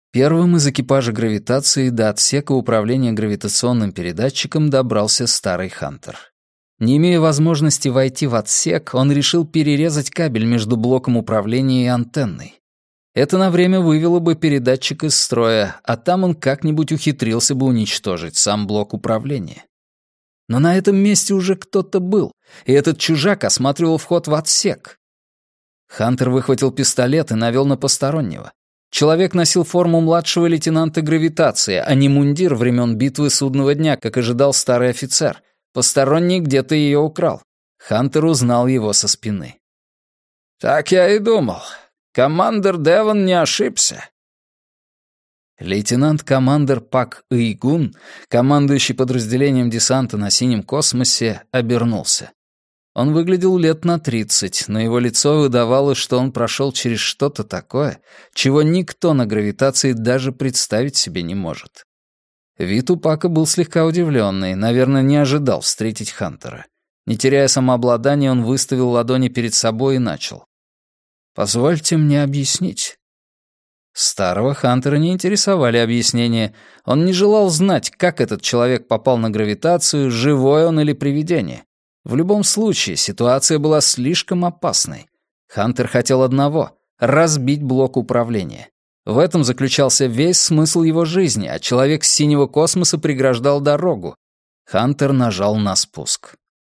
Первым из экипажа гравитации до отсека управления гравитационным передатчиком добрался старый Хантер. Не имея возможности войти в отсек, он решил перерезать кабель между блоком управления и антенной. Это на время вывело бы передатчик из строя, а там он как-нибудь ухитрился бы уничтожить сам блок управления. Но на этом месте уже кто-то был, и этот чужак осматривал вход в отсек. Хантер выхватил пистолет и навел на постороннего. Человек носил форму младшего лейтенанта гравитации, а не мундир времен битвы судного дня, как ожидал старый офицер. Посторонний где-то ее украл. Хантер узнал его со спины. «Так я и думал. Командир Девон не ошибся». Лейтенант-командир Пак Ыйгун, командующий подразделением десанта на синем космосе, обернулся. Он выглядел лет на 30, но его лицо выдавало, что он прошел через что-то такое, чего никто на гравитации даже представить себе не может. Вид у Пака был слегка удивленный, наверное, не ожидал встретить Хантера. Не теряя самообладания, он выставил ладони перед собой и начал. «Позвольте мне объяснить». Старого Хантера не интересовали объяснения. Он не желал знать, как этот человек попал на гравитацию, живой он или привидение. В любом случае, ситуация была слишком опасной. Хантер хотел одного — разбить блок управления. В этом заключался весь смысл его жизни, а человек с синего космоса преграждал дорогу. Хантер нажал на спуск.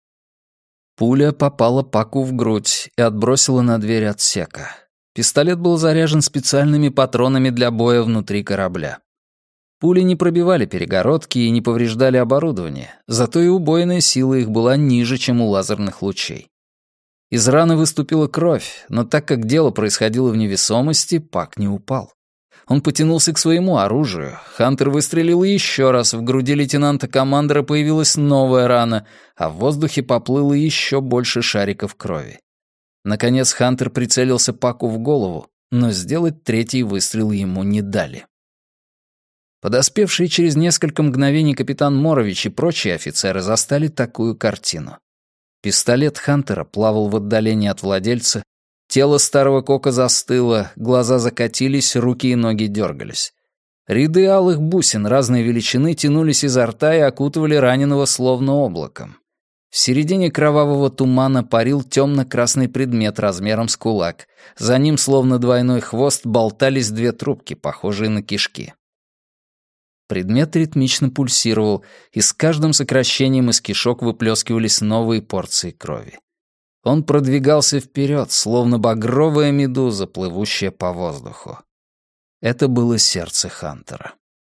Пуля попала Паку в грудь и отбросила на дверь отсека. Пистолет был заряжен специальными патронами для боя внутри корабля. Пули не пробивали перегородки и не повреждали оборудование, зато и убойная сила их была ниже, чем у лазерных лучей. Из раны выступила кровь, но так как дело происходило в невесомости, Пак не упал. Он потянулся к своему оружию. Хантер выстрелил еще раз, в груди лейтенанта-командора появилась новая рана, а в воздухе поплыло еще больше шариков крови. Наконец Хантер прицелился Паку в голову, но сделать третий выстрел ему не дали. Подоспевшие через несколько мгновений капитан Морович и прочие офицеры застали такую картину. Пистолет Хантера плавал в отдалении от владельца, тело старого кока застыло, глаза закатились, руки и ноги дергались. Ряды алых бусин разной величины тянулись изо рта и окутывали раненого словно облаком. В середине кровавого тумана парил темно-красный предмет размером с кулак. За ним, словно двойной хвост, болтались две трубки, похожие на кишки. Предмет ритмично пульсировал, и с каждым сокращением из кишок выплескивались новые порции крови. Он продвигался вперед, словно багровая медуза, плывущая по воздуху. Это было сердце Хантера.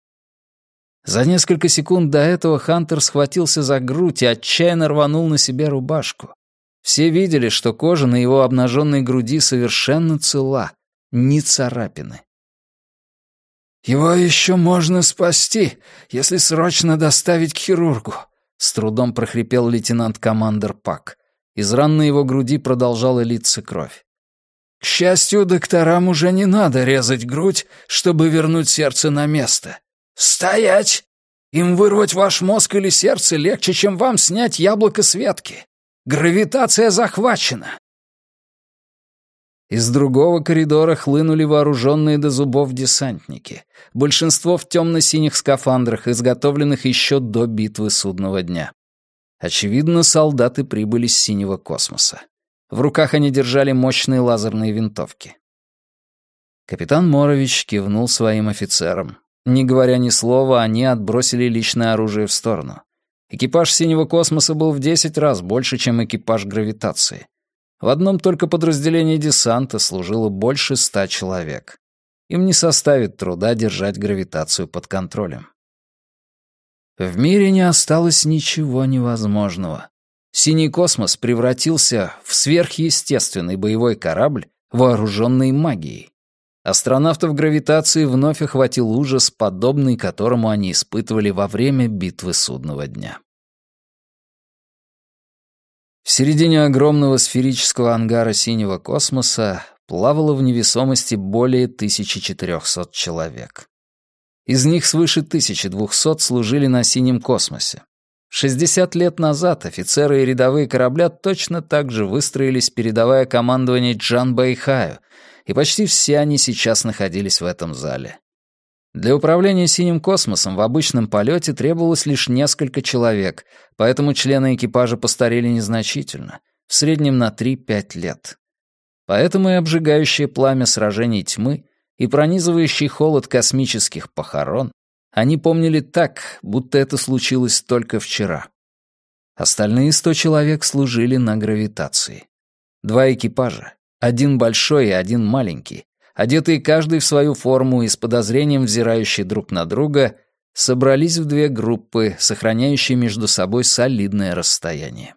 За несколько секунд до этого Хантер схватился за грудь и отчаянно рванул на себе рубашку. Все видели, что кожа на его обнаженной груди совершенно цела, ни царапины. «Его еще можно спасти, если срочно доставить к хирургу», — с трудом прохрипел лейтенант-командир Пак. Из ран на его груди продолжала литься кровь. «К счастью, докторам уже не надо резать грудь, чтобы вернуть сердце на место. Стоять! Им вырвать ваш мозг или сердце легче, чем вам снять яблоко с ветки. Гравитация захвачена!» Из другого коридора хлынули вооруженные до зубов десантники. Большинство в темно-синих скафандрах, изготовленных еще до битвы судного дня. Очевидно, солдаты прибыли с синего космоса. В руках они держали мощные лазерные винтовки. Капитан Морович кивнул своим офицерам. Не говоря ни слова, они отбросили личное оружие в сторону. Экипаж синего космоса был в 10 раз больше, чем экипаж гравитации. В одном только подразделении десанта служило больше 100 человек. Им не составит труда держать гравитацию под контролем. В мире не осталось ничего невозможного. Синий космос превратился в сверхъестественный боевой корабль, вооруженный магией. Астронавтов гравитации вновь охватил ужас, подобный которому они испытывали во время битвы судного дня. В середине огромного сферического ангара синего космоса плавало в невесомости более 1400 человек. Из них свыше 1200 служили на синем космосе. 60 лет назад офицеры и рядовые корабля точно так же выстроились, передавая командование Джан Бэйхаю, и почти все они сейчас находились в этом зале. Для управления синим космосом в обычном полете требовалось лишь несколько человек, поэтому члены экипажа постарели незначительно, в среднем на 3-5 лет. Поэтому и обжигающее пламя сражений тьмы, и пронизывающий холод космических похорон они помнили так, будто это случилось только вчера. Остальные 100 человек служили на гравитации. 2 экипажа, один большой и один маленький, одетые каждый в свою форму и с подозрением взирающие друг на друга, собрались в 2 группы, сохраняющие между собой солидное расстояние.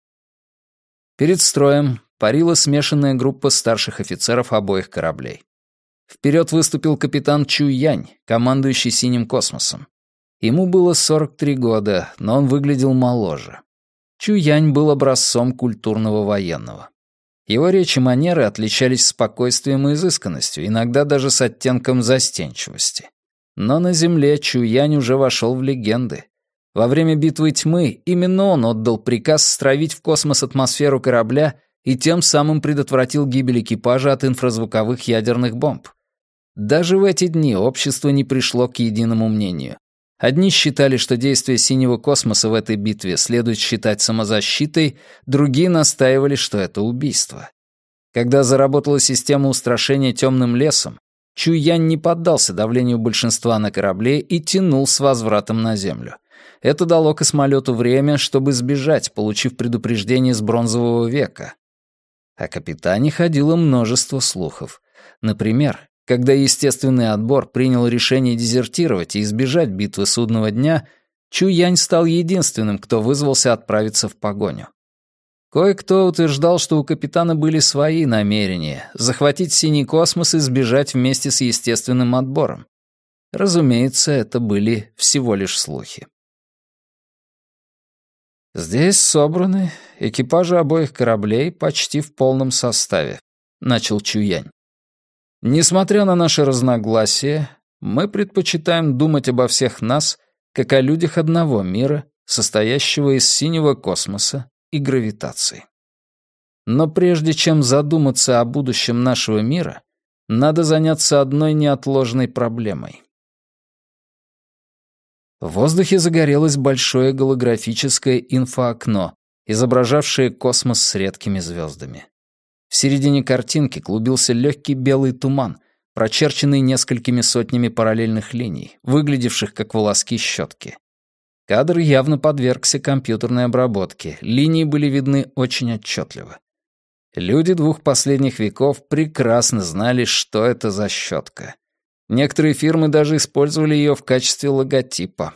Перед строем парила смешанная группа старших офицеров обоих кораблей. Вперед выступил капитан Чу Янь, командующий синим космосом. Ему было 43 года, но он выглядел моложе. Чу Янь был образцом культурного военного. Его речь и манеры отличались спокойствием и изысканностью, иногда даже с оттенком застенчивости. Но на Земле Чу Янь уже вошел в легенды. Во время битвы тьмы именно он отдал приказ стравить в космос атмосферу корабля и тем самым предотвратил гибель экипажа от инфразвуковых ядерных бомб. Даже в эти дни общество не пришло к единому мнению. Одни считали, что действия синего космоса в этой битве следует считать самозащитой, другие настаивали, что это убийство. Когда заработала система устрашения темным лесом, Чу Янь не поддался давлению большинства на корабле и тянул с возвратом на Землю. Это дало космолету время, чтобы сбежать, получив предупреждение с Бронзового века. О капитане ходило множество слухов. Например, когда естественный отбор принял решение дезертировать и избежать битвы судного дня, Чу Янь стал единственным, кто вызвался отправиться в погоню. Кое-кто утверждал, что у капитана были свои намерения — захватить синий космос и сбежать вместе с естественным отбором. Разумеется, это были всего лишь слухи. «Здесь собраны экипажи обоих кораблей почти в полном составе», — начал Чу Янь. «Несмотря на наши разногласия, мы предпочитаем думать обо всех нас, как о людях одного мира, состоящего из синего космоса и гравитации. Но прежде чем задуматься о будущем нашего мира, надо заняться одной неотложной проблемой». В воздухе загорелось большое голографическое инфоокно, изображавшее космос с редкими звездами. В середине картинки клубился легкий белый туман, прочерченный несколькими сотнями параллельных линий, выглядевших как волоски щетки. Кадр явно подвергся компьютерной обработке, линии были видны очень отчетливо. Люди 2 последних веков прекрасно знали, что это за щетка. Некоторые фирмы даже использовали ее в качестве логотипа.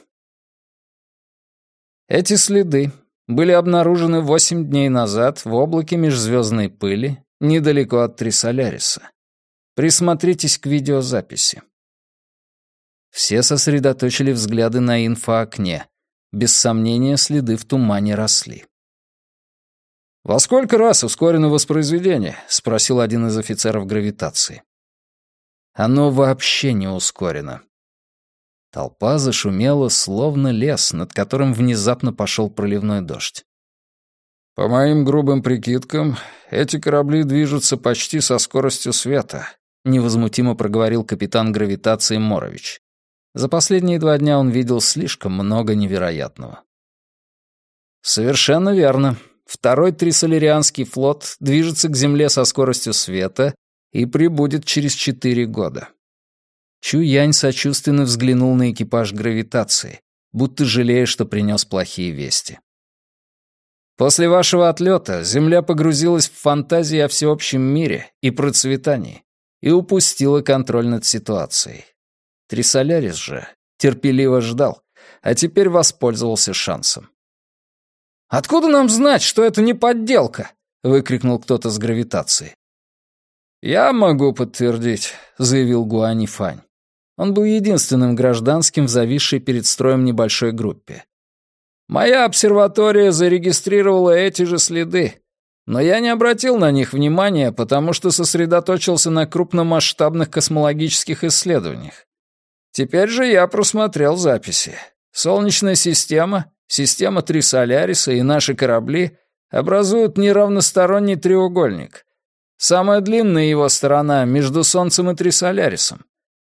Эти следы были обнаружены 8 дней назад в облаке межзвездной пыли недалеко от Трисоляриса. Присмотритесь к видеозаписи. Все сосредоточили взгляды на инфоокне. Без сомнения, следы в тумане росли. «Во сколько раз ускорено воспроизведение?» — спросил один из офицеров гравитации. «Оно вообще не ускорено». Толпа зашумела, словно лес, над которым внезапно пошел проливной дождь. «По моим грубым прикидкам, эти корабли движутся почти со скоростью света», — невозмутимо проговорил капитан гравитации Морович. За последние 2 дня он видел слишком много невероятного. «Совершенно верно. 2-й Трисоларианский флот движется к Земле со скоростью света и прибудет через 4 года». Чу Янь сочувственно взглянул на экипаж гравитации, будто жалея, что принес плохие вести. «После вашего отлета Земля погрузилась в фантазии о всеобщем мире и процветании и упустила контроль над ситуацией. Трисолярис же терпеливо ждал, а теперь воспользовался шансом». «Откуда нам знать, что это не подделка?» — выкрикнул кто-то с гравитации. «Я могу подтвердить», — заявил Гуань Фань. Он был единственным гражданским в зависшей перед строем небольшой группе. «Моя обсерватория зарегистрировала эти же следы, но я не обратил на них внимания, потому что сосредоточился на крупномасштабных космологических исследованиях. Теперь же я просмотрел записи. Солнечная система, система Трисоляриса и наши корабли образуют неравносторонний треугольник. Самая длинная его сторона между Солнцем и Трисолярисом.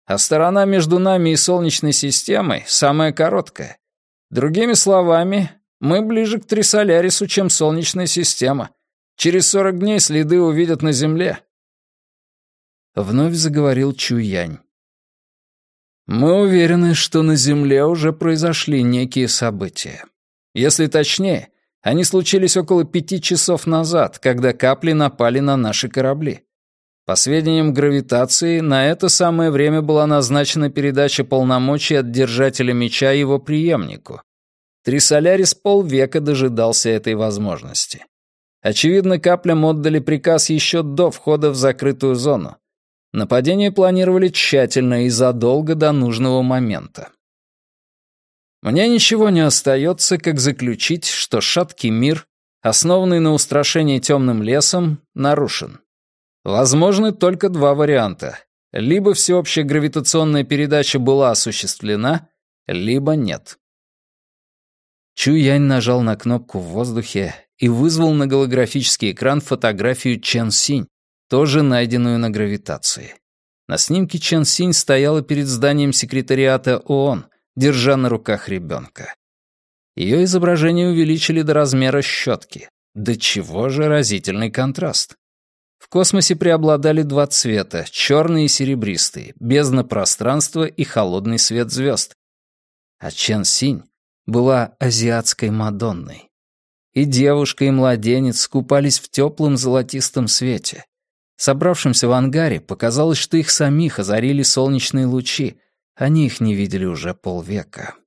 а сторона между нами и Солнечной системой самая короткая. Другими словами, мы ближе к Трисолярису, чем Солнечная система. Через 40 дней следы увидят на Земле». Вновь заговорил Чуянь. «Мы уверены, что на Земле уже произошли некие события. Если точнее, они случились около 5 часов назад, когда капли напали на наши корабли. По сведениям гравитации, на это самое время была назначена передача полномочий от Держателя Меча его преемнику. Трисолярис полвека дожидался этой возможности. Очевидно, каплям отдали приказ еще до входа в закрытую зону. Нападение планировали тщательно и задолго до нужного момента. Мне ничего не остается, как заключить, что шаткий мир, основанный на устрашении темным лесом, нарушен. Возможны только два варианта. Либо всеобщая гравитационная передача была осуществлена, либо нет. Чуянь нажал на кнопку в воздухе и вызвал на голографический экран фотографию Чен Синь, тоже найденную на гравитации. На снимке Чен Синь стояла перед зданием секретариата ООН, держа на руках ребенка. Ее изображение увеличили до размера щетки. До чего же разительный контраст. В космосе преобладали два цвета — черный и серебристый, бездна пространства и холодный свет звезд. А Чен Синь была азиатской Мадонной. И девушка, и младенец купались в теплом золотистом свете. Собравшимся в ангаре показалось, что их самих озарили солнечные лучи. Они их не видели уже полвека.